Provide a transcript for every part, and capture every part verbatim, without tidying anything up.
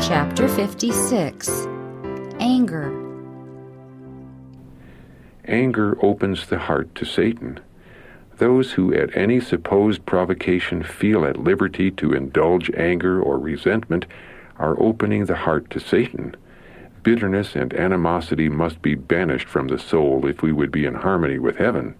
Chapter fifty-six. Anger. Anger opens the heart to Satan. Those who at any supposed provocation feel at liberty to indulge anger or resentment are opening the heart to Satan. Bitterness and animosity must be banished from the soul if we would be in harmony with heaven.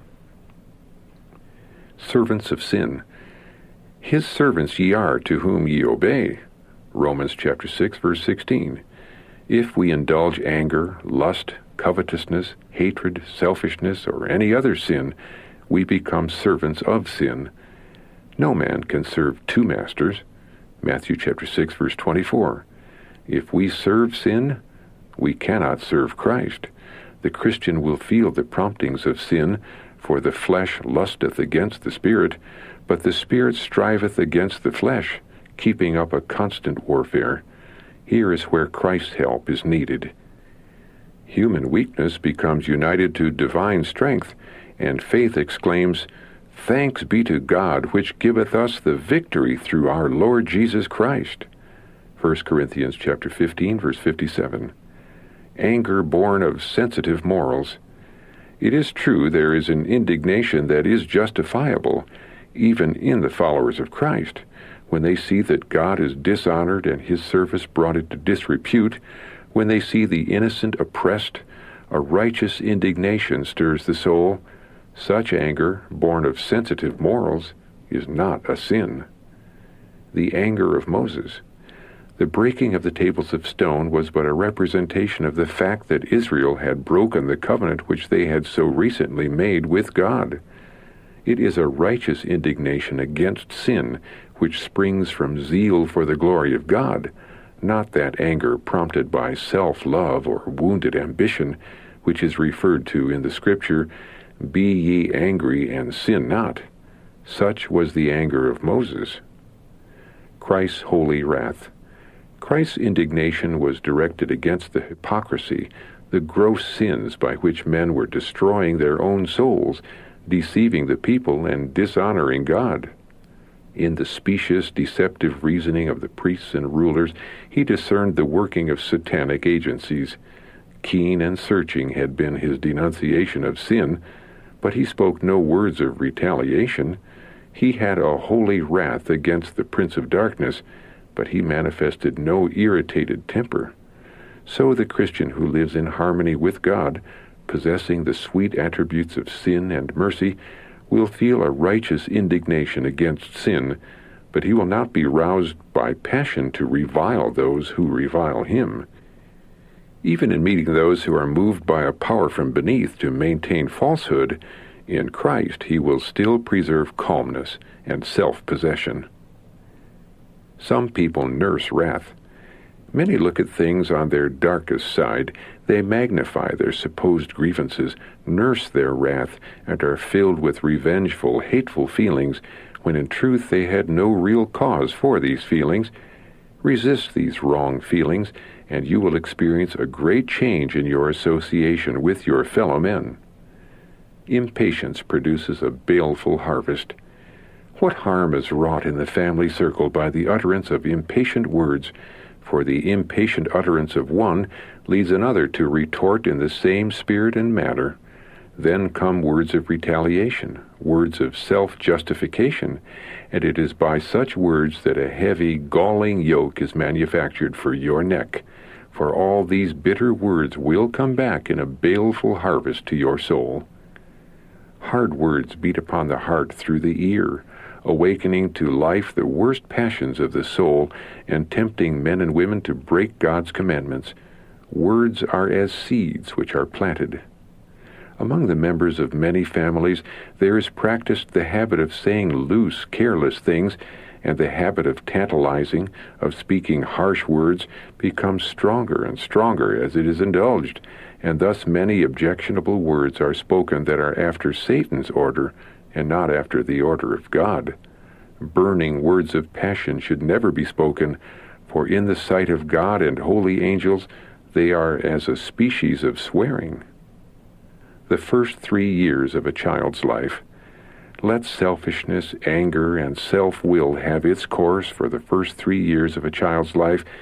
Servants of sin. His servants ye are, to whom ye obey. Romans chapter six, verse sixteen. If we indulge anger, lust, covetousness, hatred, selfishness, or any other sin, we become servants of sin. No man can serve two masters. Matthew chapter six, verse twenty-four. If we serve sin, we cannot serve Christ. The Christian will feel the promptings of sin, for the flesh lusteth against the Spirit, but the Spirit striveth against the flesh, keeping up a constant warfare. Here is where Christ's help is needed. Human weakness becomes united to divine strength, and faith exclaims, "Thanks be to God, which giveth us the victory through our Lord Jesus Christ." First Corinthians chapter fifteen, verse fifty-seven. Anger born of sensitive morals. It is true there is an indignation that is justifiable, even in the followers of Christ, when they see that God is dishonored and his service brought into disrepute, when they see the innocent oppressed. A righteous indignation stirs the soul. Such anger, born of sensitive morals, is not a sin. The anger of Moses. The breaking of the tables of stone was but a representation of the fact that Israel had broken the covenant which they had so recently made with God. It is a righteous indignation against sin which springs from zeal for the glory of God, not that anger prompted by self-love or wounded ambition, which is referred to in the Scripture, "Be ye angry and sin not." Such was the anger of Moses. Christ's holy wrath. Christ's indignation was directed against the hypocrisy, the gross sins by which men were destroying their own souls, deceiving the people and dishonoring God. In the specious, deceptive reasoning of the priests and rulers, he discerned the working of satanic agencies. Keen and searching had been his denunciation of sin, but he spoke no words of retaliation. He had a holy wrath against the prince of darkness, but he manifested no irritated temper. So the Christian who lives in harmony with God, possessing the sweet attributes of sin and mercy, will feel a righteous indignation against sin, but he will not be roused by passion to revile those who revile him. Even in meeting those who are moved by a power from beneath to maintain falsehood, in Christ he will still preserve calmness and self-possession. Some people nurse wrath. Many look at things on their darkest side. They magnify their supposed grievances, nurse their wrath, and are filled with revengeful, hateful feelings, when in truth they had no real cause for these feelings. Resist these wrong feelings, and you will experience a great change in your association with your fellow men. Impatience produces a baleful harvest. What harm is wrought in the family circle by the utterance of impatient words? For the impatient utterance of one leads another to retort in the same spirit and manner. Then come words of retaliation, words of self-justification, and it is by such words that a heavy, galling yoke is manufactured for your neck. For all these bitter words will come back in a baleful harvest to your soul. Hard words beat upon the heart through the ear, awakening to life the worst passions of the soul, and tempting men and women to break God's commandments. Words are as seeds which are planted. Among the members of many families there is practiced the habit of saying loose, careless things, and the habit of tantalizing, of speaking harsh words, becomes stronger and stronger as it is indulged, and thus many objectionable words are spoken that are after Satan's order, and not after the order of God. Burning words of passion should never be spoken, for in the sight of God and holy angels they are as a species of swearing. The first three years of a child's life. Let selfishness, anger, and self-will have its course for the first three years of a child's life,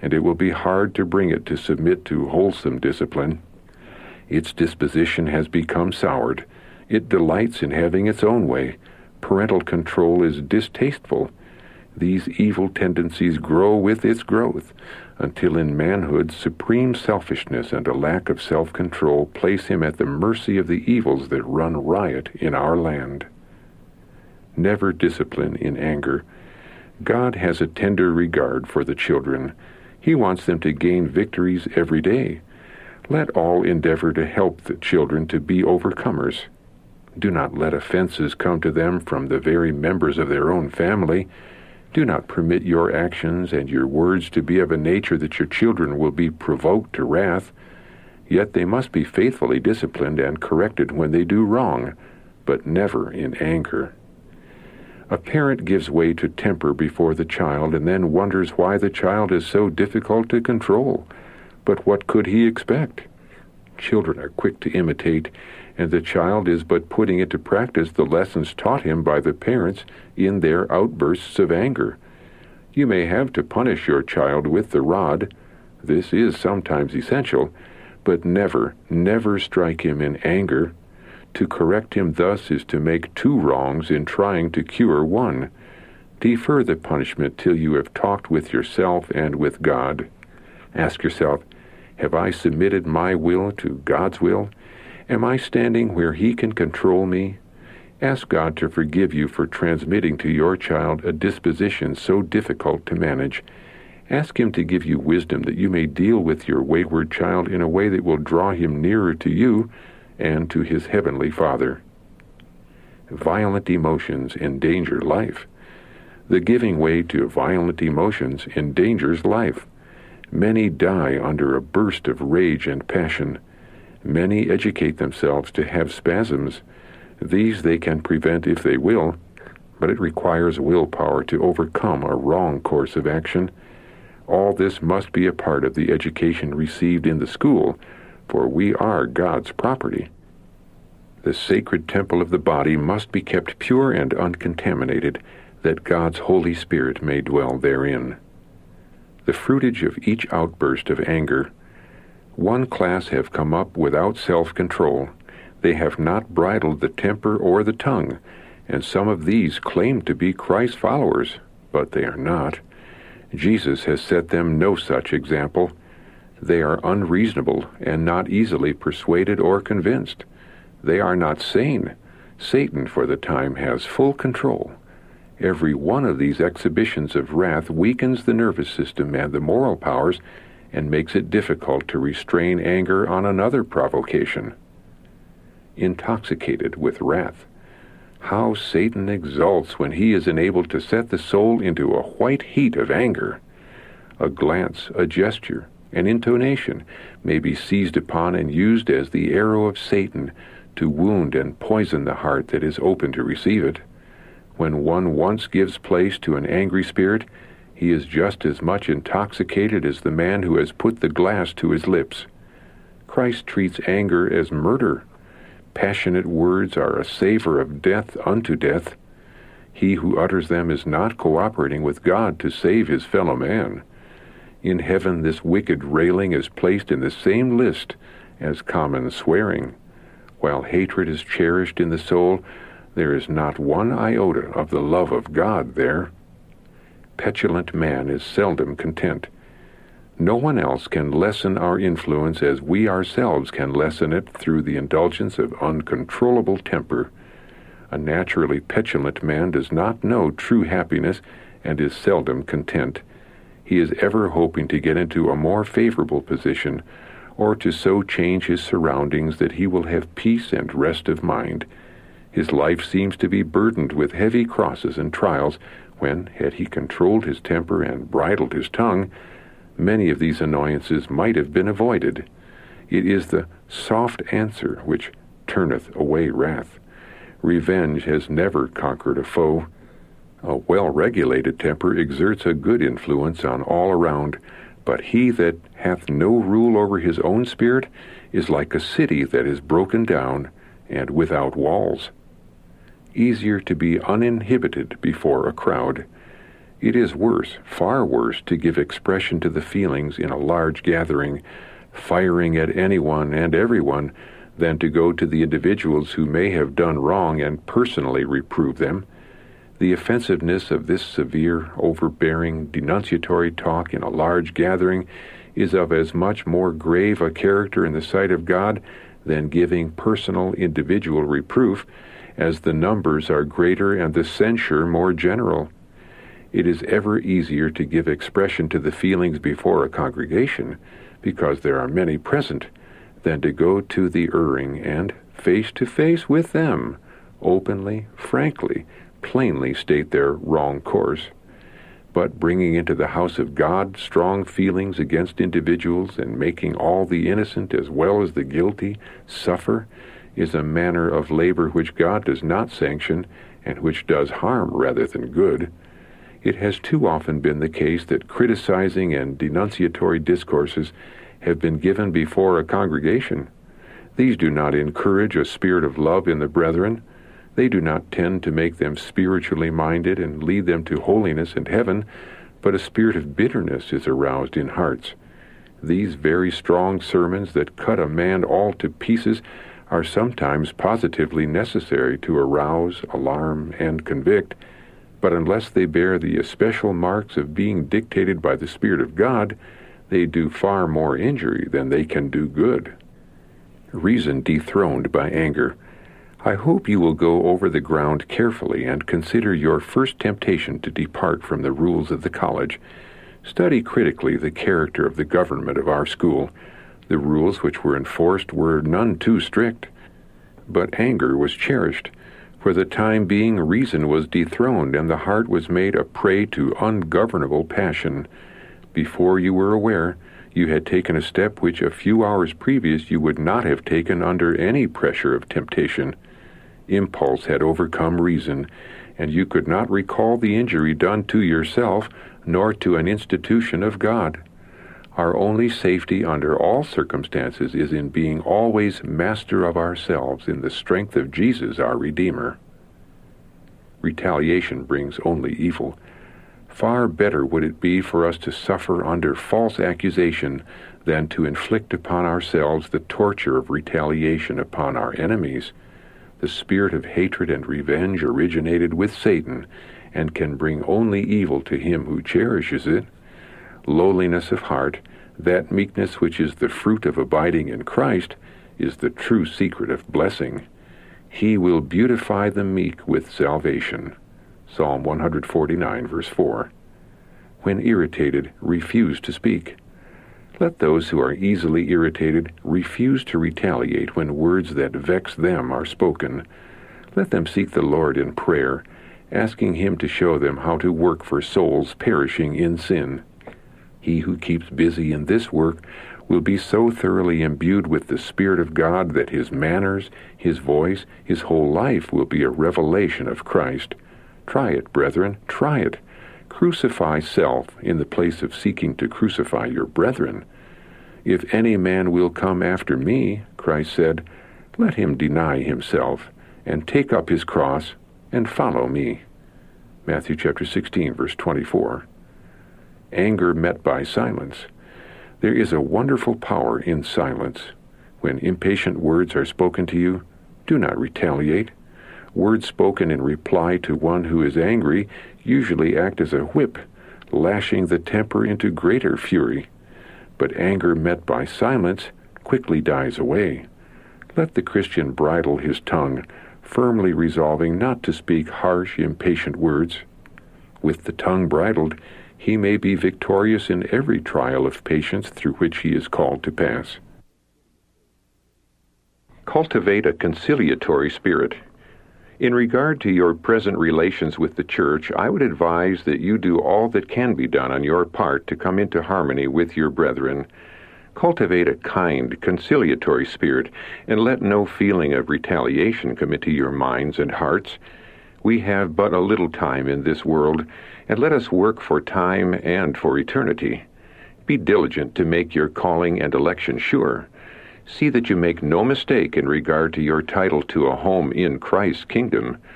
and it will be hard to bring it to submit to wholesome discipline. Its disposition has become soured. It delights in having its own way. Parental control is distasteful. These evil tendencies grow with its growth, until in manhood supreme selfishness and a lack of self-control place him at the mercy of the evils that run riot in our land. Never discipline in anger. God has a tender regard for the children. He wants them to gain victories every day. Let all endeavor to help the children to be overcomers. Do not let offenses come to them from the very members of their own family. Do not permit your actions and your words to be of a nature that your children will be provoked to wrath. Yet they must be faithfully disciplined and corrected when they do wrong, but never in anger. A parent gives way to temper before the child and then wonders why the child is so difficult to control. But what could he expect? Children are quick to imitate, and the child is but putting into practice the lessons taught him by the parents in their outbursts of anger. You may have to punish your child with the rod. This is sometimes essential, but never, never strike him in anger. To correct him thus is to make two wrongs in trying to cure one. Defer the punishment till you have talked with yourself and with God. Ask yourself, have I submitted my will to God's will? Am I standing where He can control me? Ask God to forgive you for transmitting to your child a disposition so difficult to manage. Ask Him to give you wisdom that you may deal with your wayward child in a way that will draw him nearer to you and to his heavenly Father. Violent emotions endanger life. The giving way to violent emotions endangers life. Many die under a burst of rage and passion. Many educate themselves to have spasms. These they can prevent if they will, but it requires willpower to overcome a wrong course of action. All this must be a part of the education received in the school, for we are God's property. The sacred temple of the body must be kept pure and uncontaminated, that God's Holy Spirit may dwell therein. The fruitage of each outburst of anger. One class have come up without self-control. They have not bridled the temper or the tongue, and some of these claim to be Christ's followers, but they are not. Jesus has set them no such example. They are unreasonable and not easily persuaded or convinced. They are not sane. Satan, for the time, has full control. Every one of these exhibitions of wrath weakens the nervous system and the moral powers and makes it difficult to restrain anger on another provocation. Intoxicated with wrath. How Satan exults when he is enabled to set the soul into a white heat of anger. A glance, a gesture, an intonation may be seized upon and used as the arrow of Satan to wound and poison the heart that is open to receive it. When one once gives place to an angry spirit, he is just as much intoxicated as the man who has put the glass to his lips. Christ treats anger as murder. Passionate words are a savor of death unto death. He who utters them is not cooperating with God to save his fellow man. In heaven this wicked railing is placed in the same list as common swearing. While hatred is cherished in the soul, there is not one iota of the love of God there. Petulant man is seldom content. No one else can lessen our influence as we ourselves can lessen it through the indulgence of uncontrollable temper. A naturally petulant man does not know true happiness and is seldom content. He is ever hoping to get into a more favorable position, or to so change his surroundings that he will have peace and rest of mind. His life seems to be burdened with heavy crosses and trials, when, had he controlled his temper and bridled his tongue, many of these annoyances might have been avoided. It is the soft answer which turneth away wrath. Revenge has never conquered a foe. A well-regulated temper exerts a good influence on all around, but he that hath no rule over his own spirit is like a city that is broken down and without walls. Easier to be uninhibited before a crowd. It is worse, far worse, to give expression to the feelings in a large gathering, firing at anyone and everyone, than to go to the individuals who may have done wrong and personally reprove them. The offensiveness of this severe, overbearing, denunciatory talk in a large gathering is of as much more grave a character in the sight of God than giving personal, individual reproof, as the numbers are greater and the censure more general. It is ever easier to give expression to the feelings before a congregation, because there are many present, than to go to the erring and, face to face with them, openly, frankly, plainly state their wrong course. But bringing into the house of God strong feelings against individuals and making all the innocent as well as the guilty suffer is a manner of labor which God does not sanction and which does harm rather than good. It has too often been the case that criticizing and denunciatory discourses have been given before a congregation. These do not encourage a spirit of love in the brethren. They do not tend to make them spiritually minded and lead them to holiness and heaven, but a spirit of bitterness is aroused in hearts. These very strong sermons that cut a man all to pieces are sometimes positively necessary to arouse, alarm, and convict, but unless they bear the especial marks of being dictated by the Spirit of God, they do far more injury than they can do good. Reason dethroned by anger. I hope you will go over the ground carefully and consider your first temptation to depart from the rules of the college. Study critically the character of the government of our school. The rules which were enforced were none too strict, but anger was cherished. For the time being, reason was dethroned, and the heart was made a prey to ungovernable passion. Before you were aware, you had taken a step which a few hours previous you would not have taken under any pressure of temptation. Impulse had overcome reason, and you could not recall the injury done to yourself nor to an institution of God. Our only safety under all circumstances is in being always master of ourselves in the strength of Jesus our Redeemer. Retaliation brings only evil. Far better would it be for us to suffer under false accusation than to inflict upon ourselves the torture of retaliation upon our enemies. The spirit of hatred and revenge originated with Satan and can bring only evil to him who cherishes it. Lowliness of heart, that meekness which is the fruit of abiding in Christ, is the true secret of blessing. He will beautify the meek with salvation. Psalm one forty-nine, verse four. When irritated, refuse to speak. Let those who are easily irritated refuse to retaliate when words that vex them are spoken. Let them seek the Lord in prayer, asking Him to show them how to work for souls perishing in sin. He who keeps busy in this work will be so thoroughly imbued with the Spirit of God that his manners, his voice, his whole life will be a revelation of Christ. Try it, brethren, try it. Crucify self in the place of seeking to crucify your brethren. If any man will come after me, Christ said, let him deny himself, and take up his cross, and follow me. Matthew chapter sixteen, verse twenty-four. Anger met by silence. There is a wonderful power in silence. When impatient words are spoken to you, do not retaliate. Words spoken in reply to one who is angry usually act as a whip, lashing the temper into greater fury. But anger met by silence quickly dies away. Let the Christian bridle his tongue, firmly resolving not to speak harsh, impatient words. With the tongue bridled, he may be victorious in every trial of patience through which he is called to pass. Cultivate a conciliatory spirit. In regard to your present relations with the church, I would advise that you do all that can be done on your part to come into harmony with your brethren. Cultivate a kind, conciliatory spirit, and let no feeling of retaliation come into your minds and hearts. We have but a little time in this world, and let us work for time and for eternity. Be diligent to make your calling and election sure. See that you make no mistake in regard to your title to a home in Christ's kingdom.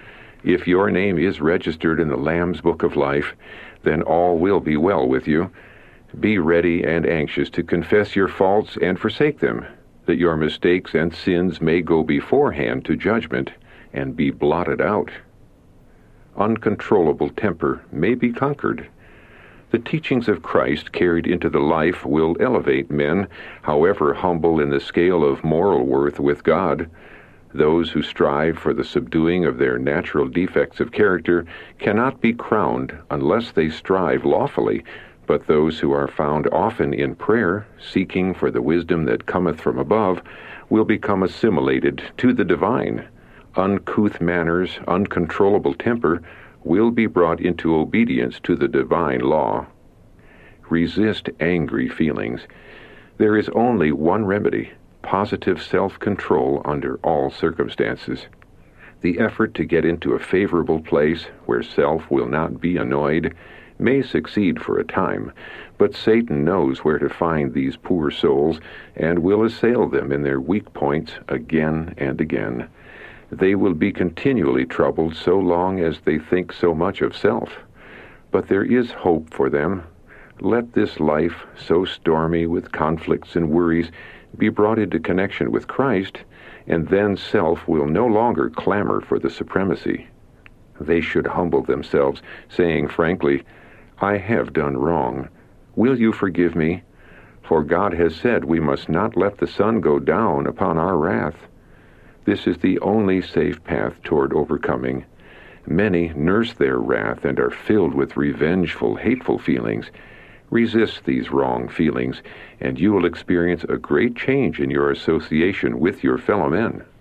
If your name is registered in the Lamb's Book of Life, then all will be well with you. Be ready and anxious to confess your faults and forsake them, that your mistakes and sins may go beforehand to judgment and be blotted out. Uncontrollable temper may be conquered. The teachings of Christ carried into the life will elevate men, however humble in the scale of moral worth with God. Those who strive for the subduing of their natural defects of character cannot be crowned unless they strive lawfully, but those who are found often in prayer, seeking for the wisdom that cometh from above, will become assimilated to the divine. Uncouth manners, uncontrollable temper, will be brought into obedience to the divine law. Resist angry feelings. There is only one remedy: positive self-control under all circumstances. The effort to get into a favorable place where self will not be annoyed may succeed for a time, but Satan knows where to find these poor souls and will assail them in their weak points again and again. They will be continually troubled so long as they think so much of self. But there is hope for them. Let this life, so stormy with conflicts and worries, be brought into connection with Christ, and then self will no longer clamor for the supremacy. They should humble themselves, saying frankly, "I have done wrong. Will you forgive me? For God has said we must not let the sun go down upon our wrath." This is the only safe path toward overcoming. Many nurse their wrath and are filled with revengeful, hateful feelings. Resist these wrong feelings, and you will experience a great change in your association with your fellow men.